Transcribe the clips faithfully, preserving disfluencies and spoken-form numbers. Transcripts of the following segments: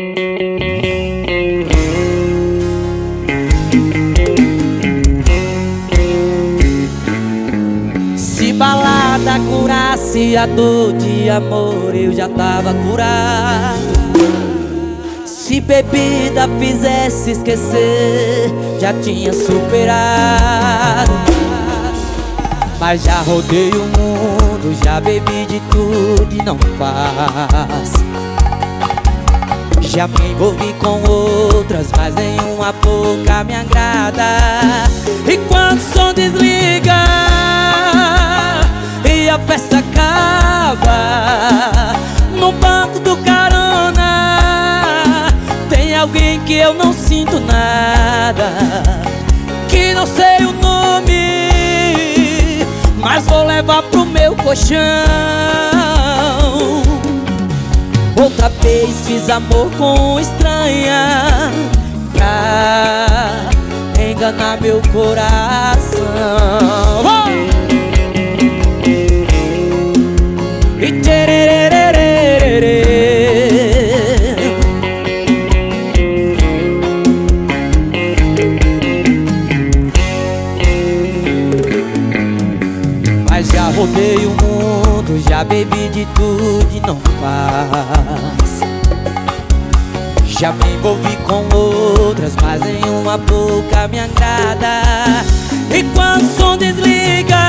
Se balada curasse a dor de amor, eu já tava curado. Se bebida fizesse esquecer, já tinha superado. Mas já rodei o mundo, já bebi de tudo e não faz. Já me envolvi com outras, mas nenhuma boca me agrada. E quando o som desliga e a festa acaba, no banco do carona tem alguém que eu não sinto nada, que não sei o nome, mas vou levar pro meu colchão. Outra vez fiz amor com estranha pra enganar meu coração. Oh! E tcherererererê. Mas já rodei o mundo, já bebi de tudo e não faz. Já me envolvi com outras, mas nenhuma boca me agrada. E quando o som desliga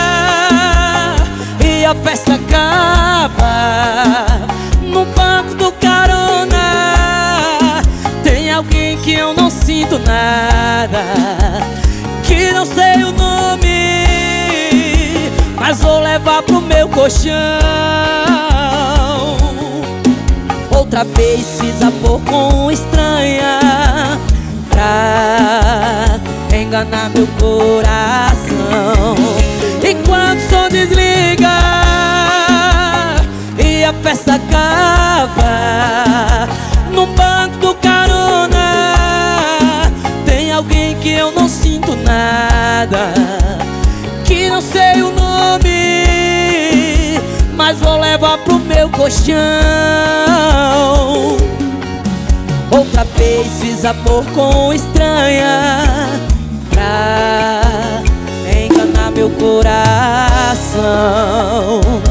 e a festa acaba, no banco do carona tem alguém que eu não sinto nada, que não sei o nome, mas vou levar pro meu colchão. Outra vez fiz amor com estranha pra enganar meu coração. E quando o som desliga e a festa acaba, no banco do carona tem alguém que eu não sinto nada, que não sei o nome, mas vou levar pro meu colchão. Outra vez fiz amor com estranha pra enganar meu coração.